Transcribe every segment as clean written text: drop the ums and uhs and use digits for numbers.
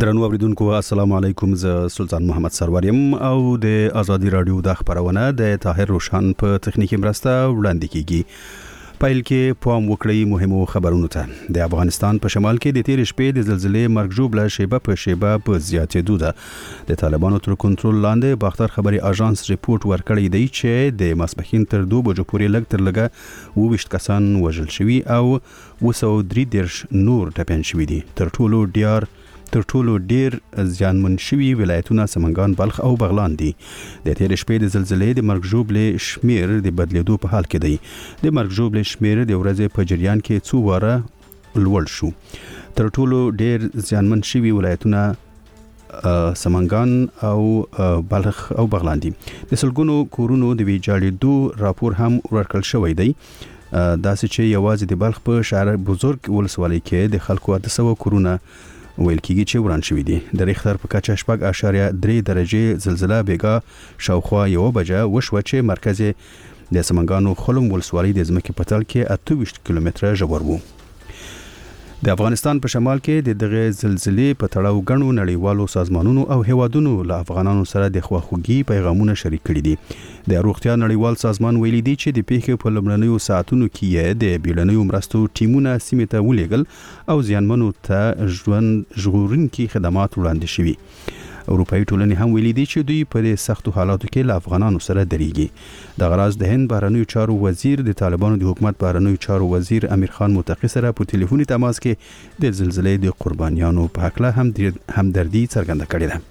درنو اوریدونکو السلام علیکم، زه سلطان محمد سرور یم او د ازادي رادیو د خبرونه د طاهر روشان په تخنیکی مرسته وړاندې کیږي. پایل کې پام وکړئ مهمو خبرونو ته. د افغانستان په شمال کې د تیر شپې د زلزلې مرګ ژوبله شیبه په شیبه په زیاتېدو ده. د طالبانو تر کنټرول لاندې باختر خبري اژانس ریپورت ورکړی دی چې د ماسپښین تر 2 بجو پورې لږ تر لږه 22 کسان وژل شوي او 233 نور ټپیان شوي دي. تر ټولو ډیر زیانمن شوي ولایتونه سمنګان، بلخ او بغلان دي. د تیر شپې د زلزلې د مرګ ژوبلې شمیر د بدلیدو په حال کې دی. د مرګ ژوبلې شمیر د ورځې په جریان کې څو واره لوړ شو. تر ټولو ډیر زیانمن شوي ولایتونه سمنګان او بلخ او بغلان دي. د سلګونو کورونو د ویجاړېدو راپور هم ورکړل شوی دی. داسې چې یوازې د بلخ په شهر بزرګ ولسوالۍ کې د خلکو 800 کورونه ویل کېږي چې وران شوي دي. د ریختر په کچه 4.3 درجه زلزله بیګا شاوخوا 1 بجه وشوه چې مرکز د سمنګانو خلم ولسوالۍ د ځمکې په تل کې 28 کیلومتره ژور وو. د افغانستان په شمال کې د دغه زلزلې په تړاو غنو نړیوالو سازمانونو او هیوادونو له افغانانو سره د خواخوږي پیغامونه شریک کړي دي. د روغتیا نړیوال سازمان ویلي دی چې د پیښې په لومړنیو ساعتونو کې د بیړنیو مرستو ټیمونه سیمې ته ولېږل او زیانمنو ته ژغورونکي خدمات وړاندې شوي. اروپایي ټولنې هم ویلي دي چې دوی په دې سختو حالاتو کې له افغانانو سره درېږي. د غراز د هند بهرنیو چارو وزیر د طالبانو د حکومت بهرنیو چارو وزیر امیر خان متقی سره په ټلیفوني تماس کې د زلزلې د قربانیانو په حق له همدردي څرګنده کړې ده.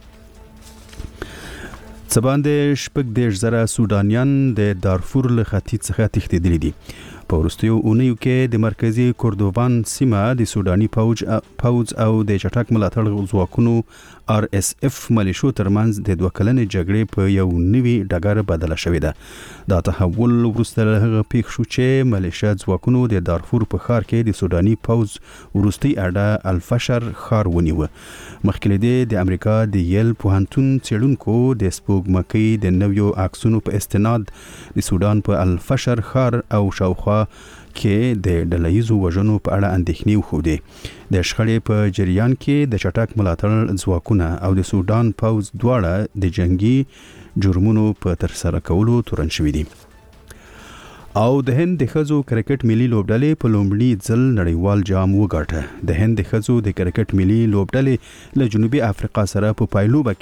څباندې 14,000 سودانیان د دارفور له ختیځ څخه تښتېدلي دي. په وروستیو اونیو کې د مرکزی کوردوفان سیمه د سوداني پوځ او د چټک ملاتړ ځواکونو RSF ملیشو ترمنځ د 2 کلنې جګړې په یو نوي ډګر بدله شوې ده. دا تحول وروسته له هغه پیښ شو چې ملیشیا ځواکونو د دارفور په ښار کې د سوداني پوځ وروستي اډه الفشر ښار ونیو. مخکې د امریکا د یل پوهنتون څېړونکو د سپوږمکۍ د نویو عکسونو په استناد د سودان په الفشر ښار او شاوخوا کې د ډلهیزو وژنو په اړه اندېښنې وښودې. د شخړې په جریان کې د چټک ملاتړ ځواکونه او د سودان پوځ دواړه د جنگي جرمونو په ترسره کولو تورن شوي دي. او د هند د ښځو کرکټ ملي لوبډلې په لومړي ځل نړیوال جام وګاټه. د هند د ښځو د کرکټ ملي لوبډلې له جنوبي افریقا سره په پایلوبه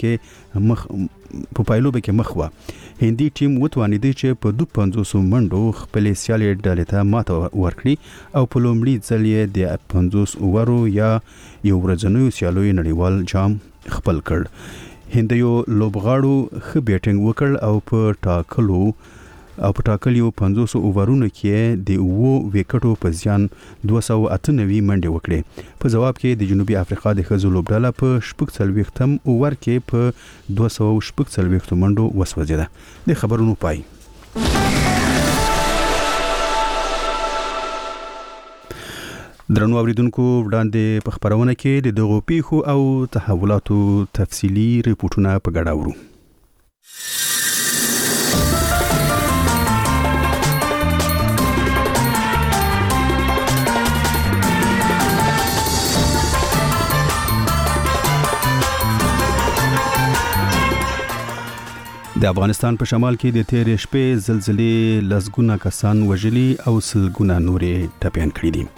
کې مخ وه. هندي ټیم وتوانېد چې په 250 منډو خپل سیالي ډلې ته ماته ورکړي او په لومړي ځل یې د 50 اوورو یا یو ورځنیو سیالیو نړیوال جام خپل کړ. هندیو لوبغاړو ښه بیټینګ وکړ او په ټاکلیو 50 اوورونو کې د 9 وکټو په زیان 298 منډې وکړې. په جواب کې د جنوبي افریقا د ښځو لوبډله په 46م اوور کې په 246 منډو وسوځېده. د خبرونو پای. درنو اوریدونکو وړاندې په خبرونه کې د دغو پیښو او تحولاتو تفصیلی ریپورتونه په ګډه ورو. د افغانستان په شمال کې د تیر شپې زلزلې لسګونه کسان وژلي او سلګونه نورې ټپیان کړي دي.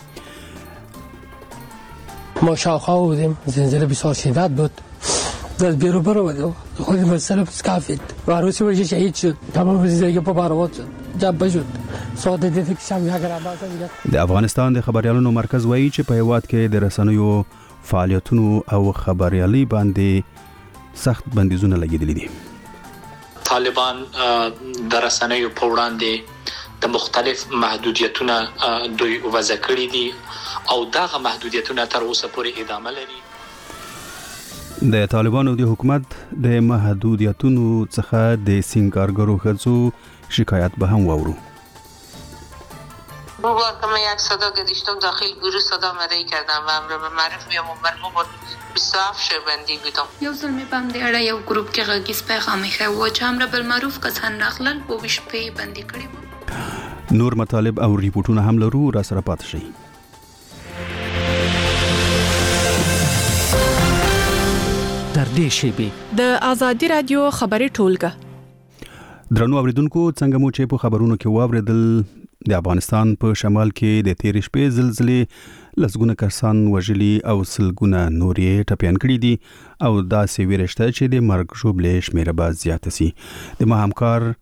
ما شاوخوا بودیم، زلزله بسیار شدت بود. از بیرون برآمدیم، خود مسئله سکافید و عروسی ورش شهید شد. تمام زندگی په بارود شد، جنبه شد. ساده دید که شم اگر عباس میگه. د افغانستان د خبريالانو مرکز وایي چې په هیواد کې د رسنیو فعالیتونو او خبريالي باندې سخت بندیزونه لګیدلي دي. طالبان د رسنیو په وړاندې د مختلف محدودیتونه دوی وضع کړي دي او دغه محدودیتونه تر اوسه پورې ادامه لري. د طالبانو د حکومت د محدودیتونو څخه د سینګارګرو ښځو شکایت به هم واورو. بار که من یک صدا گذاشتم داخل گروه صدا مدعی کردم و امر به معروف یا مرغوب 27 شهروندی بودم. یو ظلمی په همدې اړه یو ګروپ کې غږیز پیغام ایښی و چې امر بالمعروف کسان راغلل په 20 شپې بندي کړي وو. نور مطالب او ریپورتونه هم لرو، را سره پاتې شئ. نږدې شي. د ازادي رادیو خبري ټولګه درنو اوریدونکو څنګه مو چې په خبرونو کې واوریدل د افغانستان په شمال کې د تیر شپې زلزلې لسګونه کسان وژلي او سلګونه نورې ټپيان کړي دي او دا سویرشته چې د مرګ ژوبلې شمیره به زیاته سي. د ما همکار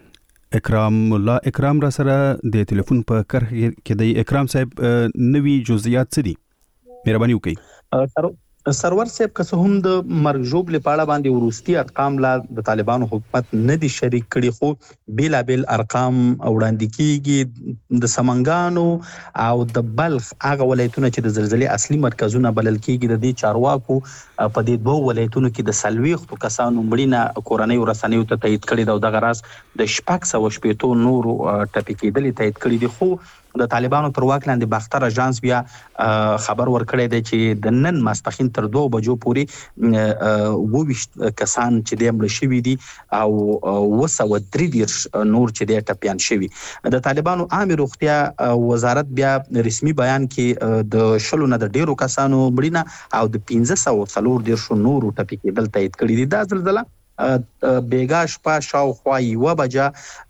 اکرام را سره د ټلیفون په کرخه کې د اکرام صاحب نوی جزئیات څه دي؟ مهرباني وکړئ. سرور صاحب که څه هم د مرګ ژوبلې په اړه باندې ورستي ارقام لا د طالبانو حکومت نه دي شریک کړي، خو بیلابل ارقام وړاندې کیږي. د سمنګانو او د بلخ هغه ولایتونه چې د زلزلې اصلي مرکزونه بلل کیږي، د دې چارواکو په دې دوه ولایتونو کې د سلويختو کسانو مړینه کورنۍ ورسنیو ته تایید کړي دا دغه راس د 680 نورو ټپي کېدلې تایید کړي دي. خو د طالبانو تر واک لاندې باختر اژانس بیا خبر ورکړی دی چې د نن ماسپښین تر 2 بجو پورې 22 کسان چې د مړ شوي دي او 233 نور چې د ټپيان شوي. د طالبانو عامه روغتیا وزارت بیا رسمي بیان کې د شلو نه د ډیرو کسانو مړینه او د 1540 نورو ټپي کېدل تایید کړي دي. دا زلزلہ بیګا شپه شاوخوا 1 بجه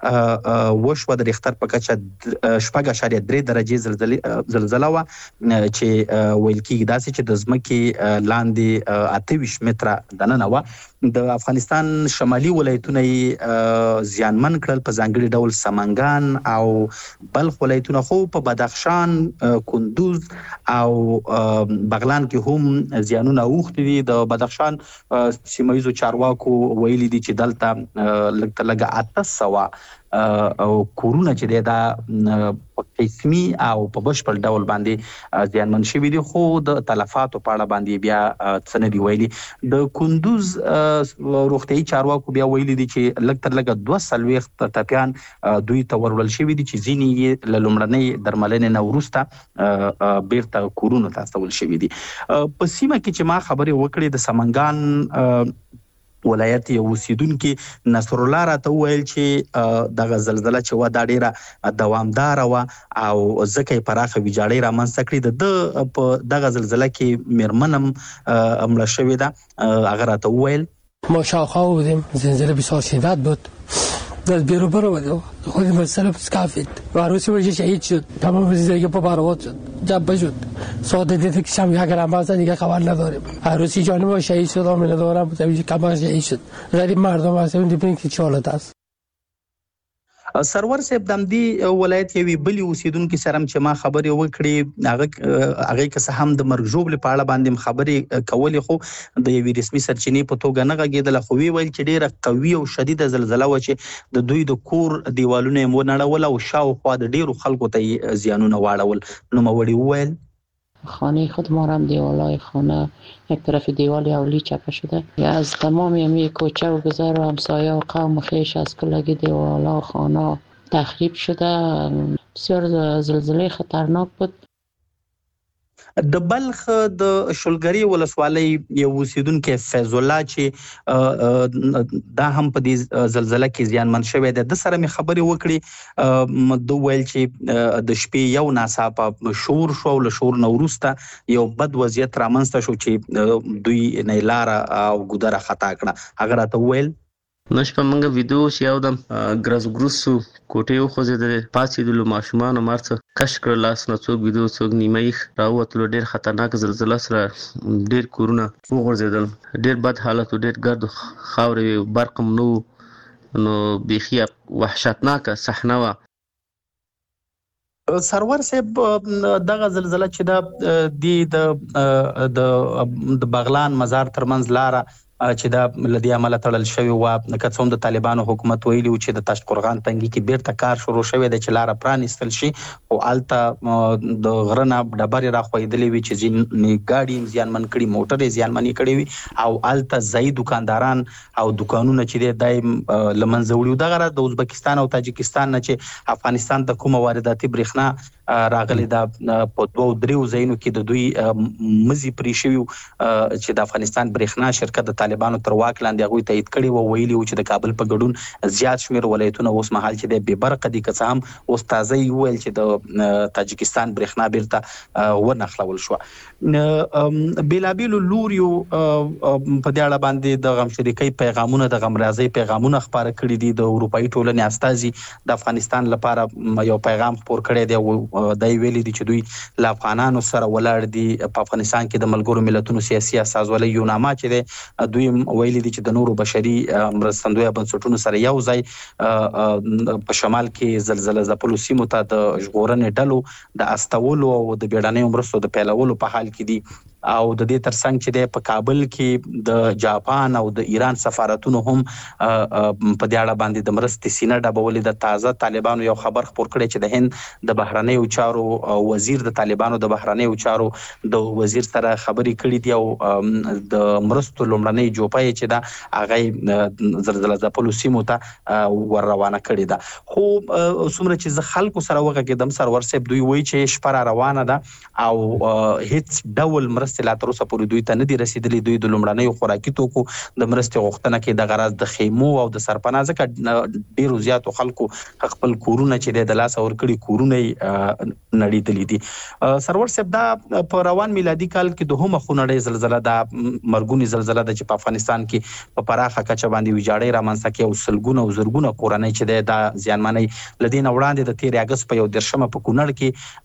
وشو د ریختر په کچه 4.3 درجه زلزلہ و چې ویل کېږي داسې چې د ځمکې لاندې 28 متره دننه و. د افغانستان شمالي ولایتونه زیانمن کړل، په ځانګړي ډول سمنګان او بلخ ولایتونه، خو په بدخشان، کندوز او بغلان کې هم زیانونه اوښتي دي. د بدخشان سیمایي چارواکو ویلي دي چې دلته لږ 800 او کورونه چې دا په قسمي او په بشپړ ډول باندې زیانمن شوي دي، خو د تلفاتو په اړه باندې بیا څه نه دی ویلي. د کندوز روغتیايي چارواکو بیا ویلي دي چې لږ تر لږه 240 ټپيان دوی ته ورول شوي دي چې ځینې یې له لومړنۍ درملنې نه وروسته بیرته کورونو ته استول شوي دي. په سیمه کې چې ما خبرې وکړې د سمنګان ولایت یو اوسیدونکو نصر الله راته ویل چې دغه زلزلہ چې و دا ډیره دوامدار و او ځکه پراخه ویجاړی رامنځته کړې. د په دغه زلزلہ کې میرمنم مړه شوې ده. هغه راته ویل ما شاوخوا بودیم، زلزله بسیار شدت بود، در بیرو برو خود مسئله سکافید و عروسی ورژه شهید شد، تمام زندگی پا برآورد شد، جبه شد. ساده دیده که شم یک رمز دیگه خبر نداریم. عروسی جانم ما شهید شد، آمینه دارم تبیجی کمر شهید شد. غریب مردم هست اون دیبین که چالت است. سرور صاحب د دې ولایت یوې بلې اوسیدونکو سره چې ما خبرې وکړې، هغه که څه هم د مرګ ژوبلې په اړه باندې خبرې کولې، خو د یوې رسمي سرچینې په توګه نه غږېدله. خو ویل چې ډیره قوي او شدیده زلزلہ و چې د دوی د کور دیوالونه یې ونړول او شاوخوا د ډیرو خلکو ته زیانونه واړول. نوموړي وویل خانه خود ما هم دیوالای خانه یک طرف دیوال اولی چپه شده، از تمام یمی کوچه و گذر و همسایه و قوم خیش از کلگی دیوالا و خانه تخریب شده. بسیار زلزله خطرناک بود. د بلخ د شلګری ولسوالۍ یو اوسیدونکو فیض الله چې دا هم په دې زلزلہ کې زیانمن شوی دی، د سره مې خبرې وکړې. د ویل چې د شپې یو ناڅاپه شور شو او له شور نه وروسته یو بد وضعیت رامنځته شو چې دوی نه لاره او ګودره خطا کړه. هغه راته ویل نش په منګه ویډیو چې یو د ګرزګروسو کوټې خوځېدل، پاتېدلو ماشومان مرڅ کش کړ، لاس نه څوک ویډیو څوک نیمه راووتلو. ډېر خطرناک زلزلہ سره ډېر کورونه وغورځېدل، ډېر بد حالت، ډېر ګرد خاورې، برق هم نو بیخي وحشتناکه صحنه وه. سرور صاحب دغه زلزلہ چې د بغلان مزار ترمنځ لاره چې دا لدی عمله تړل شوی و، که څوم د طالبانو حکومت ویلی و چې د تاشقرغان تنګي کې بیرته کار شروع شوی دی چې لاره پرانیستل شي، او الته د غرنه ډبرې راخویدلې وي چې ځینې ګاډي زیانمن کړي، موټرې زیانمنې کړي وي، او الته ځایي دکانداران او دکانونه چې دی دایم له منځه وړي. دغه د ازبکستان او تاجکستان نه چې افغانستان ته کومه وارداتي برېښنا راغلي دا په 2-3 ځایونو کې د دوی مزي پرې شوی چې د افغانستان برېښنا شرکت د طالبانو تر واک لاندې هغه تایید کړي و ویلي چې د کابل په ګډون زیات شمیر ولایتونه اوس مهال چې د ببرق دي که هم اوس تازه ویل چې د تاجکستان برېښنا بیرته ورنخلول شو بلابل لوریو په دې اړه باندې د غم شریکي پیغامونه د غم راځي پیغامونه خبره کړي دي د اروپאי ټولنې استازي د افغانستان لپاره یو پیغام خپور کړی دی او د ویلي دي چې دوی له افغانانو سره ولاړ دي په افغانستان کې د ملګرو ملتونو سیاسي اساسولۍ یو نامه چې دی دوی ویلي دي چې د نورو بشري مرستندوی بنسټونو سره یو ځای په شمال کې زلزلہ ځپلو سیمو ته د ژغورنې ډلو د استولو او د بیړنیو مرستو د پیلولو په حال کې دي او د دې ترڅنګ چې په کابل کې د جاپان او د ایران سفارتونو هم په دې اړه باندې د مرستې سینه ډبولې د تازه طالبانو یو خبر خپور کړی چې د هند د بهرنیو چارو وزیر د طالبانو د بهرنیو چارو د وزیر سره خبرې کړې دي او د مرستو لومړنۍ جوپای چې دا هغه زلزلہ ځپلو سیمو ته ور روانه کړې ده خو څومره چې ز خلکو سره وغږیدم سرور صاحب دوی وایي چې شپه روانه ده او هیڅ ډول مرستې لا تر اوسه پورې دوی ته نه دي رسیدلي دوی د لومړنیو خوراکي توکو د مرستې غوښتنه کې د غرض د خیمو او د سرپناه ځکه ډیرو زیاتو خلکو خپل کورونه چې د لاس اور کړي کورونه نړیدلي دي سرور صاحب دا په روان میلادي کال کې دوهمه خونړۍ زلزلہ د مرګونی زلزلہ د چې په افغانستان کې په پراخه کچه باندې ویجاړۍ رامنځته کې او سلګونه او زرګونه کورنۍ چې د زیانمنۍ لدین وړاندې د 13 اگست په 10 په کونړ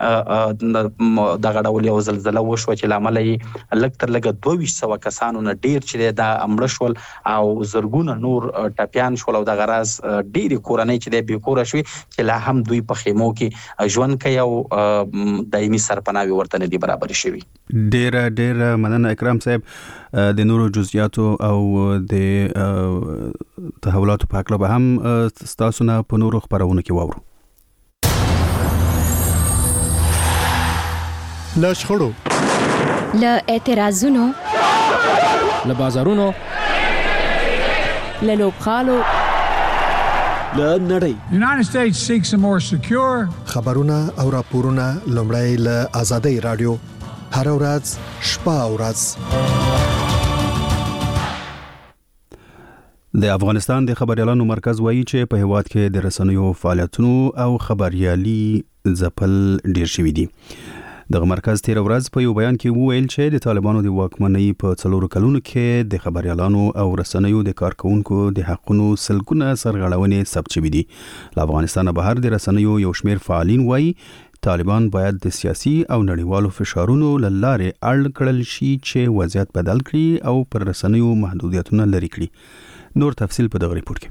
کې د غړول یو زلزلہ وشو چې لامل یې لږ تر لږه 2200 کسانو نه ډیر چې د امړ شول او زرګونه نور ټپيان شول او د غراز ډیری کورنۍ چې د بیکوره شوي چې لا هم دوی په خیمو کې ژوند کوي او دایمي سرپناوي ورته نه دي برابر شوي ډیر مننه اکرام صاحب د نورو جزئیاتو او د تحولاتو په اړه به هم تاسو نه په نورو خبرونه کې واورو لشخړو له اعتراضونو له بازارونو له لوبخالو له نړۍ United States seeks a more secure خبرونه او راپورونه لومړی له آزادۍ رادیو هر ورځ شپه او ورځ د افغانستان د خبريالانو مرکز وایي چې په هیواد کې د رسنیو فعالیتونو او خبريالي ځپل ډیر شوي دي دغه مرکز تیر ورځ په یو بیان کې وویل چې د طالبانو د واکمنۍ په 4 کلونو کې د خبريالانو او رسنیو د کارکونکو د حقوقو سلګونه سرغړونې ثبت شوې دي له افغانستان بهر د رسنیو یو شمېر فعالین وایي طالبان باید د سیاسي او نړیوالو فشارونو لاره اړ کړل شي چې وضعیت بدل کړي او پر رسنیو محدودیتونه لري کړي نور تفصیل په دغه ریپورت کې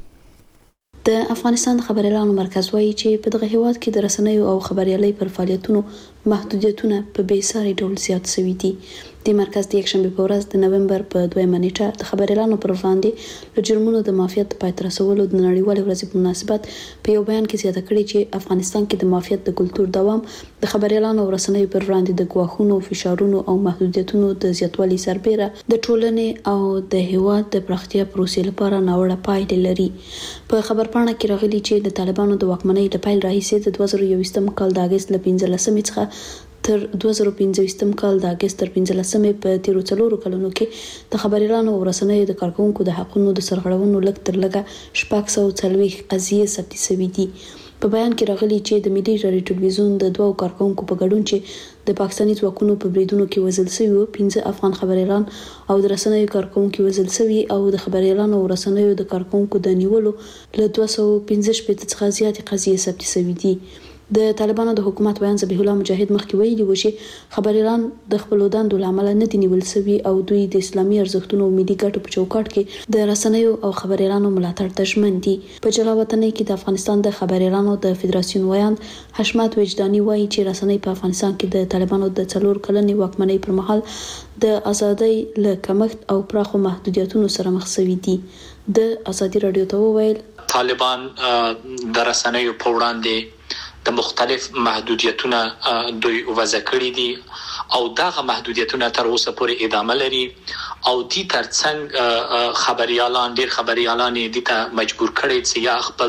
د افغانستان خبريالانو مرکز وایي چې په دغه هیواد کې د رسنیو او خبريالۍ پر فعالیتونو محدودیتونه په بیساري ډول زیات شوي دي د مرکز د یکشنبه په ورځ د نومبر په 2 نیټه د خبريالانو پر وړاندې له جرمونو د مافیات پای تر رسولو د نړیوال ورځې په مناسبت په یو بیان کې زیاته کړې چې افغانستان کې د مافیات د کلتور دوام د خبريالانو او رسنیو پر وړاندې د ګواښونو فشارونو او محدودیتونو د زیاتوالي سربېره د ټولنې او د هیواد د پراختیا پروسې لپاره ناوړه پایلې لري په خبرپاڼه کې راغلي چې د طالبانو د واکمنۍ د پیل راهیسې د 2021 کال د اگست ل 15 څخه تر 2015 کال د اگست تر 15 په تیرو 4 کلونو کې د خبريالانو او رسنیو د کارکونکو د حقوقو د سرغړونو لږ تر لږه 440 قضیې ثبت شوې دي په بیان کې راغلي چې د ملي رادیو ټلویزیون د 2 کارکونکو په ګډون چې د پاکستاني ځواکونو په بریدونو کې وژل شوي 15 افغان خبريالان او د رسنیو کارکونکو وژل شوي او د خبريالانو او رسنیو د کارکونکو د نیولو له 215 څخه زیاتې قضیې ثبت شوې دي د طالبانو د حکومت بیان ذبیح الله مجاهد مخکې ویلي و چې خبريالان د خپل دندو لامل نه دي نیول شوي او دوی د اسلامي ارزښتونو او ملي ګټو په چوکاټ کې د رسنیو او خبريالانو ملاتړ ته ژمن دي په جلاوطنۍ کې د افغانستان د خبريالانو د فدراسیون ویاند حشمت وجداني وایي چې رسنۍ په افغانستان کې د طالبانو د 4 کلنې واکمنۍ پر مهال د ازادۍ له کمښت او پراخو محدودیتونو سره مخ شوي دي د ازادي رادیو ته وویل طالبان د رسنیو په وړاندې د مختلف محدودیتونه دوی وضع کړی دي او دغه محدودیتونه تر اوسه پورې ادامه لري او دي ترڅنګ خبريالان ډیر خبريالان دي ته مجبور کړي چې یا خپل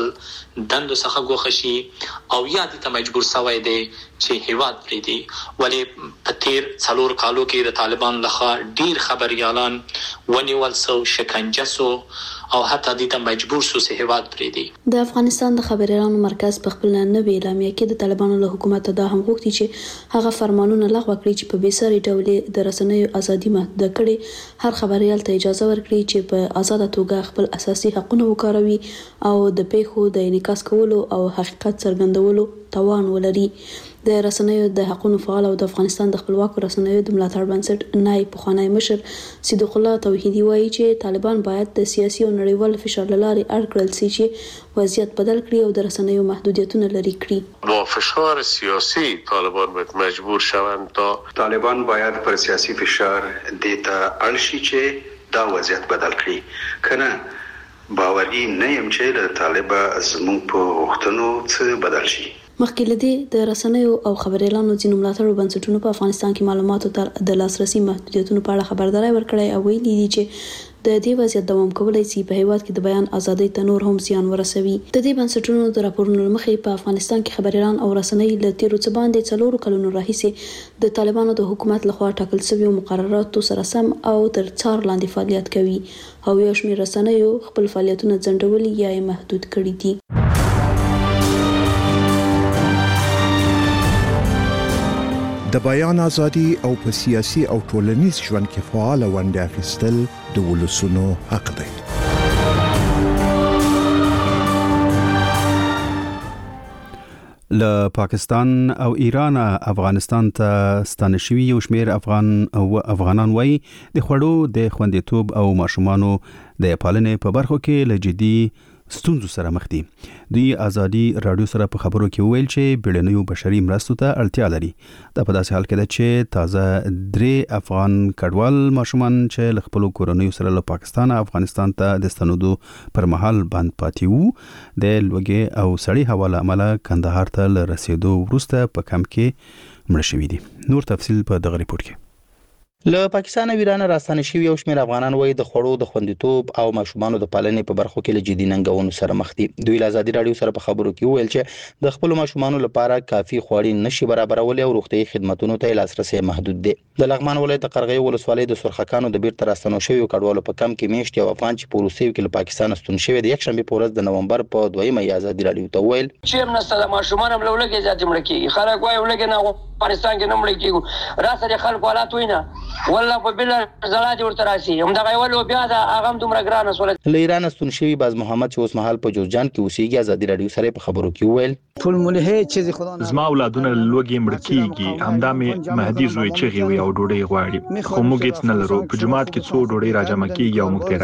دندو څخه ګوښه شي او یا دې ته مجبور شوی دی چې هیواد پرېږدي. ولې په تیر 4 کالو کې د طالبان لخوا ډیر خبريالان ونیول سو، شکنجه سو او حتی دې ته مجبور سو چې هیواد پرېږدي. د افغانستان د خبريالانو مرکز په خپل نوې اعلامیه کې د طالبانو له حکومت دا هم غوښتي چې هغه فرمانونه لغوه کړي چې په بیساري ډول د رسنیو ازادي محدود کړي، هر خبريال ته اجازه ورکړي چې په آزاده توګه خپل اساسي حقونه وکاروي او د پیښو د انعکاس کولو او حقیقت څرګندولو توان ولري. د رسنیو د حقوقو فعال او د افغانستان د خپلواکو رسنیو د ملاتړ بنسټ نائب پخوانی مشر صدیق الله توحیدی وایي چې طالبان باید د سیاسي او نړیوال فشار لاري اړ کړل شي چې وضعیت بدل کړي او د رسنیو محدودیتونه لري کړي. با فشار سیاسی طالبان باید مجبور شوند تا طالبان باید پر سیاسي فشار دیتا اړ شي چې دا وضعیت بدل کړي. کنه باوري نه يم چې د طالبان زموږ په وختونو څه بدل شي. مخکې لدی د رسنیو او خبريالانو ځینو ملاتړو بنسټونو په افغانستان کې معلوماتو ته د لاسرسي محدودیتونو په اړه خبرداري ورکړې او ویلي دي چې د دې وضعیت دوام کولای شي په هیواد کې د بیان ازادۍ ته نور هم زیان ورسوي. د دې بنسټونو د راپورونو مخې په افغانستان کې خبريالان او رسنۍ له تیرو څه باندې 4 کلونو راهیسې د طالبانو د حکومت لخوا ټاکل شوی مقرراتو سره سم او تر څار لاندې فعالیت کوي او یو شمېر رسنیو خپل فعالیتونه ځنډولي یا محدود کړي دي. د بیان ازادي او په سیاسي او ټولنیز ژوند کې فعال ونډه اخیستل د ولسونو حق دی. له پاکستان او ایران افغانستان ته ستانه شوي یو شمېر افغانان وایي د خوړو د خوندیتوب او ماشومانو د پالنې په برخو کې له جدي ستونزو سره مخ دي. دوی ازادي رادیو سره په خبرو کې ویل چې بیړنیو بشري مرستو ته اړتیا لري. دا په داسې حال کې ده چې تازه 3 افغان کډوال ماشومان چې له خپل کورنیو سره له پاکستان افغانستان ته د ستنېدو پر مهال بند پاتې وو د لوګي او سړی حواله عمله کندهار ته رسیدو وروسته په کمپ کې مړ شوي دي. نور تفصیل په دغه ریپورت کې. له پاکستان او ایران راستانه شوي یو شمېر افغانان وایي د خوړو د خوندیتوب او ماشومانو د پالنې په برخو کې له جدي ننګونو سره مخ دي. دوی له ازادي رادیو سره په خبرو کې ویل چې د خپل ماشومانو لپاره کافي خوړې نشي برابرول او روغتيایي خدماتو ته لاسرسي محدود دي. د لغمان ولایت قرغې ولسوالۍ د سرخکانو د بیرته راستنو شوي کډوالو په کم کې میشت یو افغان چې په روسیې کې له پاکستان ستون شوی د یک شنبه په ورځ د نومبر په 2مه ازادي رادیو ته ویل چې موږ د ماشومان ملولګي ذات مړ کیږي خلک وایي ولګي نه افغانستان کې نه مړ کیږي راسره خلک حالات وینه والله په بل زړه ورته راشي هم دا غوړو بیا دا هغه دومره ګرانه سول. له ایران ستون شوی باز محمد چې اوس مهال په جوزجان کې اوسېږي ازادي رادیو سره په خبرو کې ویل ټول ملهه چې خدای زما اولادونه لوګي مړ کیږي همدا مې مهدي زوی چغي وي او ډوډۍ غواړي خو موږ هیڅ نه لرو. په جماعت کې څو ډوډۍ راجمع کیږي او موږ ته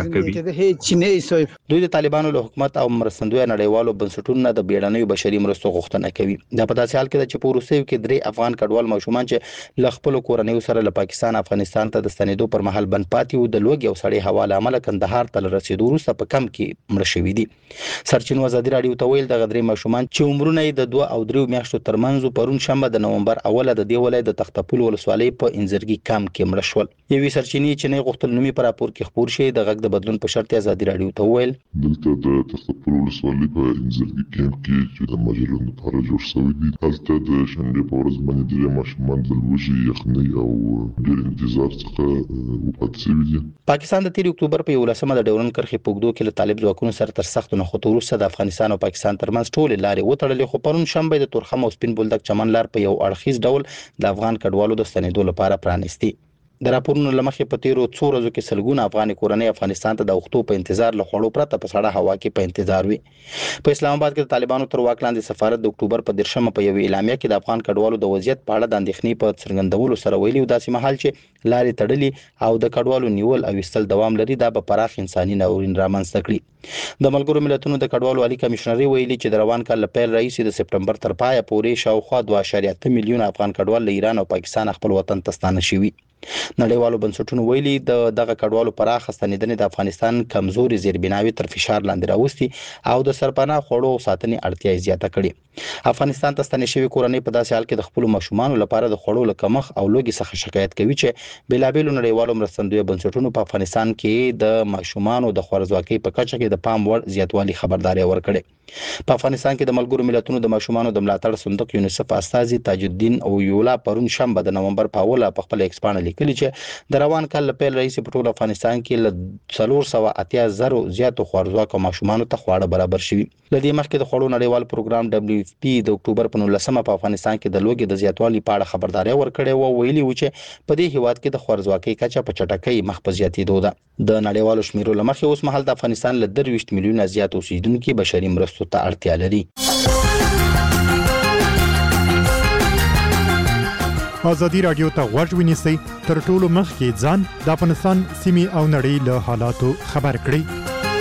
راکوي. دوی د طالبانو له حکومت او مرستندوی نړیوالو بنسټونو د بیړنیو بشري مرستو غوښتنه کوي. دا په داسې حال کې چې په روسیې کې 3 افغان کډوال ماشومان چې له خپل کورنیو سره له پاکستان افغانستان ته د ستنېدو پر مهال بند پاتې وو د لوګي او سړی حواله عمله کندهار ته رسیدو وروسته په کم کې مړ شوي دي. سرچینو ازادي رادیو ته ویل د غدري ماشومان چې عمرونه د 2 او 3 میاشتو ترمنځ پرون شنبه د نومبر اوله د دی ولایت د تختپول ولسوالۍ په انزرګي کم کې مړ شول. یوې سرچینې چې نه غوښتل نومي پر راپور کې خبر شي د غږ د بدلون په شرط ازادي رادیو ته ویل دلته د تختپول ولسوالۍ په انزرګي کم کې چې د مجرم لپاره جوړ شوی دي هلته د شنبه په ورځ باندې د ماشومان د لوږې یخنۍ او ډېر انتظار څخه وپاتې شوي دي. پاکستان د 3 اکتوبر په 11مه د ډیورن کرښې په اوږدو کې له طالب ځواکونو سره تر سختو نښتو وروسته د افغانستان او پاکستان ترمنځ ټولې لارې وتړلې خو پرون شنبه د تورخم او سپین بولدک چمن لار په یو اړخیز ډول د افغان کډوالو د ستنېدو لپاره پرانیستي. د راپورونو لمخې په تیرو 2 ورځو کې سلګونه افغان کورنۍ افغانستان ته د وختو په انتظار له خوړو پرته په سړه هوا کې په انتظار وي. په اسلام آباد کې د طالبانو تر واک لاندې سفارت د اکتوبر په 10مه په یو اعلامیه کې د افغان کډوالو د وضعیت په اړه د اندېښنې په څرګندولو سره ویلي و داسې مهال چې لارې تړلې او د کډوالو نیول او وستل دوام لري دا به پراخ انساني ناورین رامنځته کړي. د ملګرو ملتونو د کډوالو عالی کمشنري ویلي چې د روان کال له پیل راهیسې د سپټمبر تر پایه پورې شاوخوا 2.8 میلیون افغان کډوال له ایران او پاکستان خپل وطن ته ستانه شوي. نړیوالو بنسټونو ویلي دغه کډوالو پراخه ستنېدنې د افغانستان کمزوري زیربناوي تر فشار لاندې راوستي او د سرپناه خوړو او ساتنې اړتیا زیاته کړې. افغانستان ته ستنې شوی کورنۍ په داسې حال کې د خپل ماشومان لپاره د خوړو له کمښت او لوګي څخه شکایت کوي چې بېلابېلو نړیوالو مرستندوی بنسټونو په افغانستان کې د ماشومان د خوارځواکۍ په کچه کې د پام وړ زیاتوالي خبرداري ورکړې. په افغانستان کې د ملګرو ملتونو د ماشومان د ملاتړ صندوق یونیسف استازي تاج الدین او یولا پرون شنبه د نومبر په اوله په خپل ایکس باندې لیکلي چې د روان کال له پیل راهیسې په ټول افغانستان کې له 480,000 زیاتو خوارځواکو ماشومانو ته خواړه برابر شوي. له دې مخکې د خوړو نړیوال پروګرام WFP د اکتوبر په 19 په افغانستان کې د لوګي د زیاتوالي په اړه خبرداري ورکړې او ویلي و چې په دې هیواد کې د خوارځواکۍ کچه په چټکۍ مخ په زیاتېدو ده. د نړیوالو شمیرو له مخې اوس مهال د افغانستان له 23 میلیونه زیات اوسیدونکو بشري مرستو ته اړتیا لري. ازادي رادیو ته غوږ ونیسئ تر ټولو مخکې ځان د افغانستان سیمې او نړۍ له حالاتو خبر کړئ.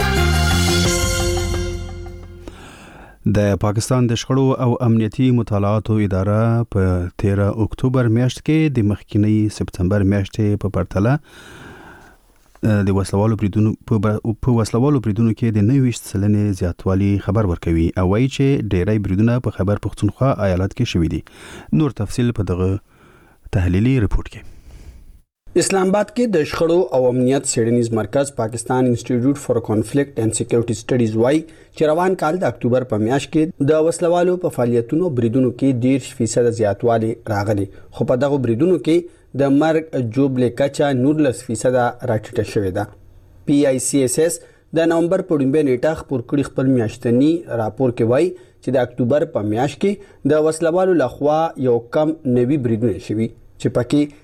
د پاکستان د شخړو او امنیتي مطالعاتو اداره په 13 اکتوبر میاشت کې د مخکینی سپتمبر میاشتې په پرتله د وسلوالو بریدونو کې د 90% زیاتوالی خبر ورکوي او وایي چې ډیری بریدونه په خیبر پختونخوا ایالت کې شوي دي. نور تفصیل په دغه تحلیلي ریپورت کې. اسلام آباد کې د شخړو او امنیت څېړنیز مرکز پاکستان انسټیټیوټ فار کانفلیکټ اینڈ سکیورټي سټډیز وايي چې روان کال د اکتوبر په میاشت کې د وسلوالو په فعالیتونو بریدونو کې 10% زیاتوالی راغلی، خو په دغه بریدونو کې د مرګ جوړبلې کچه 19% راټیټه شوې ده. PICSS د نومبر په 2 نیټه خپور کړي خپل میاشتنی راپور کې وایي چې د اکتوبر په میاشت کې د وسلوالو لخوا یو کم 90 بریدونه شوي چې پکې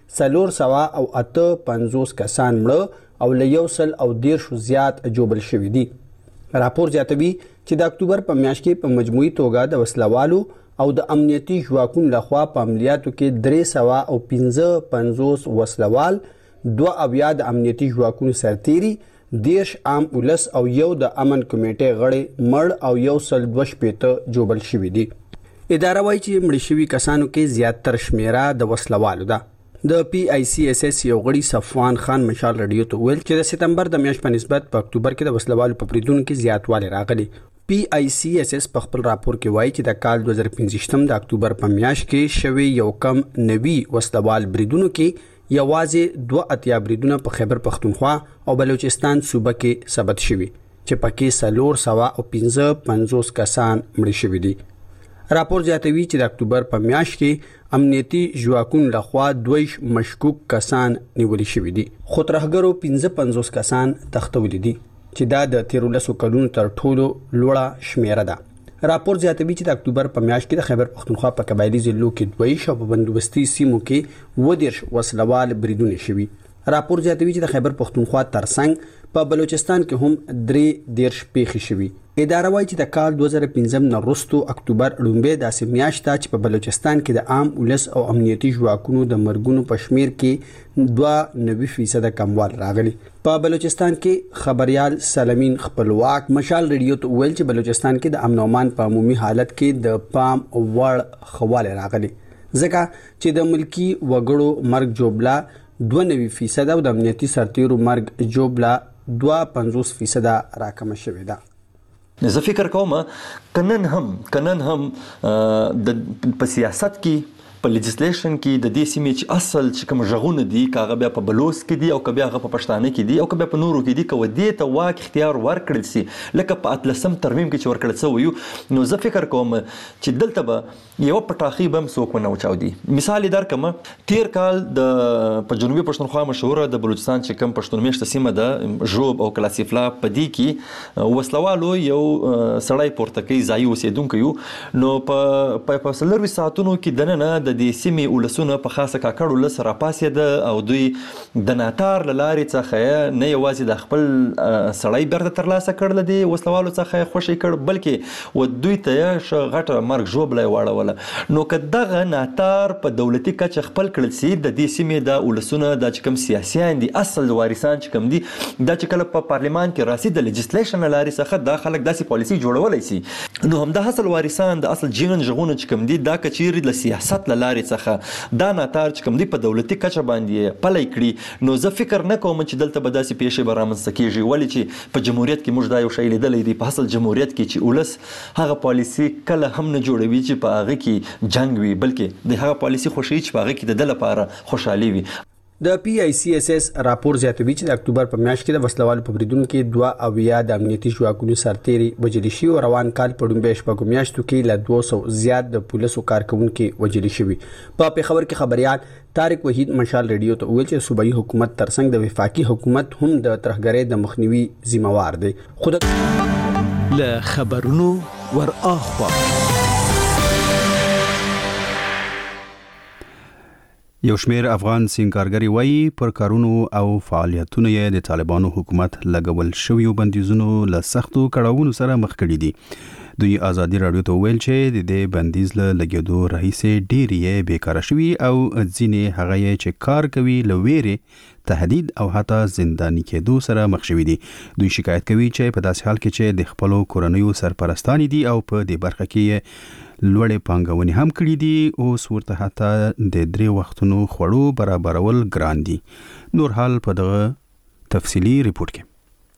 458 کسان مړه او له 110 زیات جوړبل شوي دي. راپور زیاتوي چې د اکتوبر په میاشت کې په مجموعي توګه د وسلوالو او د امنیتي ځواکونو لخوا په عملیاتو کې 355 وسلوال، 2 د امنیتي ځواکونو سرتیري، 10 عام ولس او یو د امن کمیټې غړي مړ او 112 جوړبل شوي دي. اداره وايي چې مړ شوي کسانو کې زیاتره شمیره د وسلوالو ده. د PICSS یو غړي صفوان خان مشال رادیو ته ویل چې د سپتمبر د میاشتې په نسبت په اکتوبر کې د وسلوالو په بریدونو کې زیاتوالی راغلی. PICSS په خپل راپور کې وایي چې د کال 2015 د اکتوبر په میاشت کې شوی یو کم 90 وسلوال بریدونو کې یوازې 2 بریدونه په خیبر پختونخوا او بلوچستان صوبه کې ثبت شوي چې پکې 455 کسان مړ شوي دي. راپور زیاتوي چې د اکتوبر په میاشت کې امنیتي ځواکونو لخوا 2 مشکوک کسان نیول شوي دي، خو ترهګرو 55 کسان تښتولي دي چې دا د 13 کلونو تر ټولو لوړه شمیره ده. راپور زیاتوي چې د اکتوبر په میاشت کې د خیبر پختونخوا په قبایلی ضلعو کې 2 او په بندوبستي سیمو کې 10 وسلوال بریدونه شوي. راپور زیاتوي چې د خیبر پختونخوا ترڅنګ په بلوچستان کې هم 3 پیښې شوي. اداره وايي چې د کال 2015 نه وروسته اکتوبر لومبه داسې میاشت ته چې په بلوچستان کې د عام ولس او امنیتي ځواکونو د مرګونو په شمیر کې 92% کموال راغلی. په بلوچستان کې خبريال سلامین خپلواک مشال رادیو ته ویل چې بلوچستان کې د امن او امان په عمومي حالت کې د پام وړ خواله راغلی، ځکه چې د ملکی وګړو مرګ جوړبلا 92% او د امنیتي سرتیرو مرګ جوړبلا 52% راکمه شوې ده. زه فکر کوم کنن هم د په سیاست کې په لیجسلیشن کې د دې سیمې چې اصل چې کوم ژغونه دي کاغه بیا په بلوس کې دي او کبه هغه په پښتانه کې دي او کبه په نورو کې دي کو دې ته واک اختیار ورکړل سي لکه په اتلسم ترمیم کې چې ورکړل سو نو زه فکر کوم چې دلته به یو پټاخي بم سوک نه وچاودي. مثال درکم تیر کال د په جنوبي پښتونخوا مشهوره د بلوچستان چې کوم پښتون میشته سیمه ده ژوب او کلاسیفلا په دې کې وسلوالو یو سړی پورته کوي ځای اوسیدونکو نو په سلروي ساعتونو کې دنه د دې سیمې ولسونه په خاصه کاکړ ولس راپاسېده او دوی د ناتار له لارې څخه نه یوازې د خپل سړی بیرته ترلاسه کړل دي وسلوالو څخه خوشي کړ بلکې و دوی ته غټه مرګ ژوبله واړوله. نو که دغه ناتار په دولتي کچه خپل کړل سي د دې سیمې د ولسونه د کوم سیاسيان دي اصل وارثان چې کوم دي دا چې کله په پارلیمان کې راسي د لیجسلیشن لارې څخه د خلک داسې پالیسي جوړولای سي نو هم د اصل وارثان د اصل جینن ژغونه چې کوم دي دا کچیر د سیاست لارې څخه دا ناتار چې کوم دی په دولتي کچه باندې پلی کړي نو زه فکر نه کوم چې دلته به داسې پیښې به رامنځته کېږي ولې چې په جمهوریت کې موږ دا یو شی لیدلی دی په اصل جمهوریت کې چې ولس هغه پالیسي کله هم نه جوړوي چې په هغه کې جنگ وي بلکې د هغه پالیسي خوښوي چې په هغه کې د لپاره خوشحالي وي. د پی آی سی اس اس راپور زیاتوي چې د اکتوبر په میاشت کې د وسلوالو په بریدونو کې 2 اویا د امنیتي ځواکونو سرتېري وژل شوي او روان کال په ډومبه شپږ میاشتو کې له 200 زیات د پولیسو کارکونکو وژل شوي. په پیښور کې خبريال طارق وحید مشال ریډیو ته ویل چې صوبایي حکومت ترڅنګ د وفاقي حکومت هم د ترهګرۍ د مخنیوي ذمہوار دی. خود له خبرونو ور اخوا یو شمیر افغان سینګارګری وایي پر کارونو او فعالیتونو یې د طالبانو حکومت لګول شویو بندیزونو له سختو کړاوونو سره مخ کړي دي. دوی ازادي رادیو ته ویل چې د دې بندیز له لګیدو راهیسې ډېری یې بیکاره شوي او ځینې هغه یې چې کار کوي له ویرې تهدید او حتی زنداني کېدو سره مخ شوي دي. دوی شکایت کوي چې په داسې حال کې چې د خپلو کورنیو سرپرستان دي او په دې برخه کې لوړې پانګونې هم کړې دي اوس ورته حتی د 3 وختونو خوړو برابرول ګران دي. نور حال په دغه تفصیلی ریپورت کې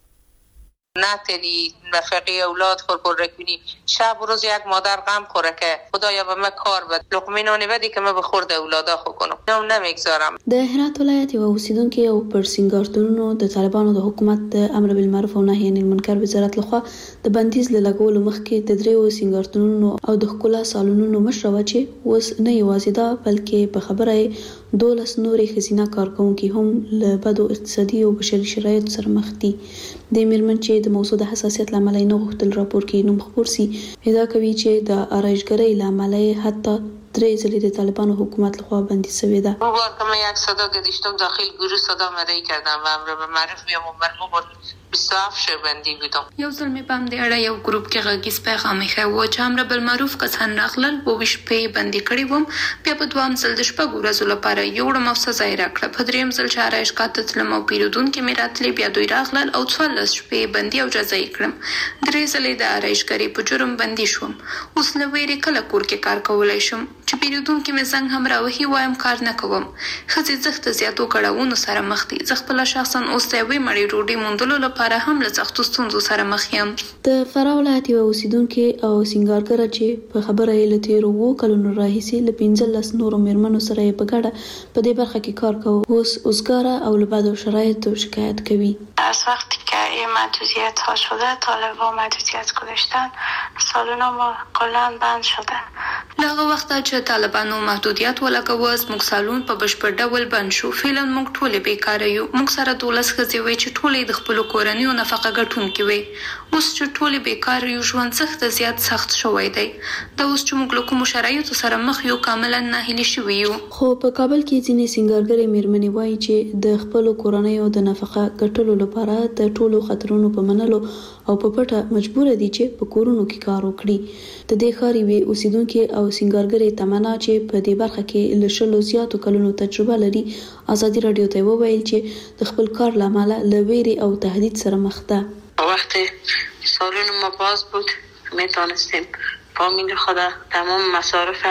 نتلی نفقه اولاد خور رکنی شب و روز یک مادر غم خوره که خدایا به ما کار بد لقمه نانی بدی که ما به خورد اولادا خو کنم نم نمیگذارم. د هرات ولایت یو اوسیدونکو او پر سینګارتونونو د طالبانو د حکومت د امر بالمعروف او نهي عن المنکر وزارت لخوا د بندیز لګولو مخکې د دریو سینګارتونونو او د خلا سالونونو مشروع چې اوس نه یوازې دا بلکې په خبره 12 نورې خزینه کارکونکو هم له بدو اقتصادي او بشري شرایطو سره مخ دي. د میرمن چې د موضوع د حساسیت لامل نه غوښتل راپور کې نوم خبر سي ادعا کوي چې د آرایشګرۍ لامل حتی 3 ځلې د طالبانو حکومت لخوا بندي شوې ده. بار که من یک صدا گذاشتم داخل گروه صدا مدعی کردم و امر به معروف بیام و مرغوب 27 شهر بندی بودم. یو ځل مې په همدې اړه یو ګروپ کې غږیز پیغام ایښی و چې امر بالمعروف کسان راغلل 22 شپې بندي کړي وم بیا په دوام ځل د شپږ ورځو لپاره یوړم او سزا یې راکړه. په درېیم ځل چې آرایش کاته تلم او پیرودونکي مې راتلې بیا دوی راغلل او 14 شپې بندي او جزا یې کړم. 3 ځلې د آرایشګرۍ په جرم بندي شوم. اوس له ویرې کله کور کې کار کولی شم چې پیرودونکي مې زنګ هم راوهي وایم کار نه کوم. ښځې زښت زیاتو کړاوونو سره مخ دي. زه خپله شخصا اوس د یوې مړۍ ډوډۍ موندلو لپاره هم له سختو ستونزو سره مخ یم. د فراه ولایت یو اوسیدونکو او سینګارګره چې په خبره یې له تیرو 2 کلونو راهیسې له 15 نورو میرمنو سره یې په ګډه په دې برخه کې کار کوي اوس اوسګاره او له بدو شرایطو شکایت کوي. از وقتی که این محدودیت ها شده طالبان محدودیت گذاشتن سالونا ما کلا بند شده. لغه وخت چې طالبانو محدودیت ولګوه زموږ سالون په بشپړ ډول بند شو. فعلا موږ ټول بیکاره یو. موږ سره 12 ښځې وي چې ټول د خپل کورنیو نفقه ګټونکي وي. اوس چې ټول بیکاره یو ژوند زیات سخت شوی دی. دا اوس چې موږ له کومو شرایطو سره مخ یو کاملا ناهیلي شوي یو. خو په کابل کې ځینې سینګارګرې میرمنې وایي چې د خپل کورنیو د نفقه ګټلو لپاره د ټولو خطرونو په منلو او په پټه مجبور دي چې په کورونو کې کار وکړي. د دې ښاري وی اوسیدونکو او سینګارګرې تمنا چې په دې برخه کې له شلو زیاتو کلونو تجربه لري ازادي رادیو ته وویل چې د خپل کار لامل له ویرې او تهدید سره مخ ده. وقتی سالون ما باز بود میتونستیم فامیل خود تمام مصارف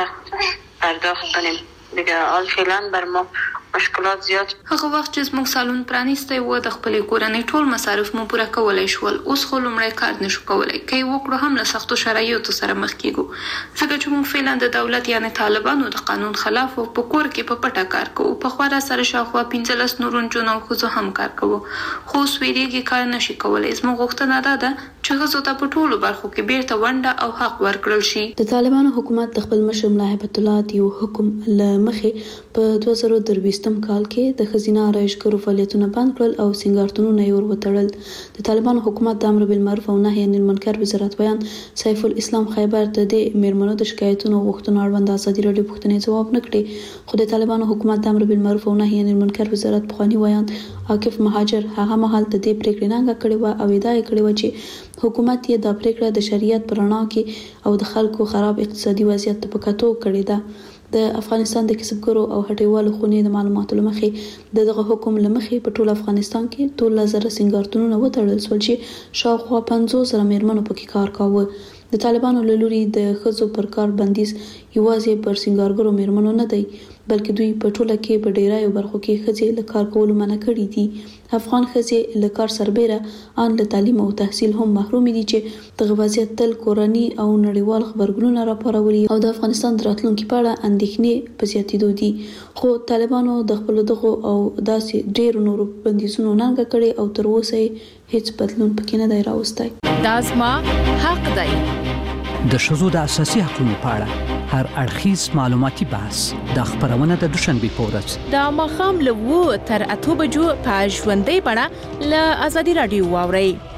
پرداخت کنیم. دیگه حال فعلا بر ما مشکلات زیات. هغه وخت چې موږ سالون پرانیستی و د خپلې کورنۍ ټول مصارف مو پوره کولای شول. اوس خو لومړی کار نشو کولای. که یې وکړو هم له سختو شرایطو سره مخ کیږو ځکه چې موږ فعلا د دولت یعنی طالبانو د قانون خلاف او په کور کې په پټه کار کوو. په خورا سره شاوخوا 15 نورو نجونو او ښځو هم کار کوو خو اوس ویریږي کار نشي کولای. زموږ غوښتنه دا ده چې ښځو ته په ټولو برخو کې بیرته ونډه او حق ورکړل شي. د طالبانو حکومت د خپل مشر ملا هیبت الله دیو حکم له مخې په 2023 کال کې د خزینه آرایشګرو فعالیتونه بند کړل او سینګارتونونه یې ور وتړل. د طالبانو حکومت د امر بالمعروف او نهي عن المنکر وزارت بیان سیف الاسلام خیبر د دې میرمنو د شکایتونو غوښتنو اړوند ازادي رادیو پوښتنې ځواب نه کړي. خو د طالبانو حکومت د امر بالمعروف او نهي عن المنکر وزارت پخوانی بیان عاکف مهاجر هغه مهال د دې پریکړې ننګه کړې و او ادعا کړې و چې حکومت یې د پریکړه د شریعت پر رڼا کې او د خلکو خراب اقتصادي وضعیت په کتو کړې ده. د افغانستان د کسبګرو او هټیوالو خونې د معلوماتو لمخې دغه حکم لمخې په ټول افغانستان کې 12,000 سینګارتونونه وتړل شول چې شاوخوا 50,000 میرمنو پکې کار کاوه. د طالبانو له لوري د ښځو پر کار بندیز یوازې پر سنگارګرو میرمنو نه دی بلکې دوی په ټوله کې په ډیرایو برخو کې ښځې له کار کولو منع کړي دي افغان ښځې له کار سربېره ان له تعلیم او تحصیل هم محروم دي چې دغه وضعیت تل کورني او نړیوال خبرګونونه راپارولي او د افغانستان د راتلونکي په اړه اندېښنې په زیاتېدو دي خو طالبانو د خپل دغه او داسې ډېر نورو بندیزونو ننګه کړي او تر اوسه هیڅ بدلون پکې نه دی راوستی دا زما حق دی د ښځو د اساسي حقوقو په اړه هر اړخیز معلوماتي بحث د خبرونه د دوشنبه په ورځ د ماښام له 2 تر 8 بجو په ژوندۍ بڼه له ازادي رادیو واورئ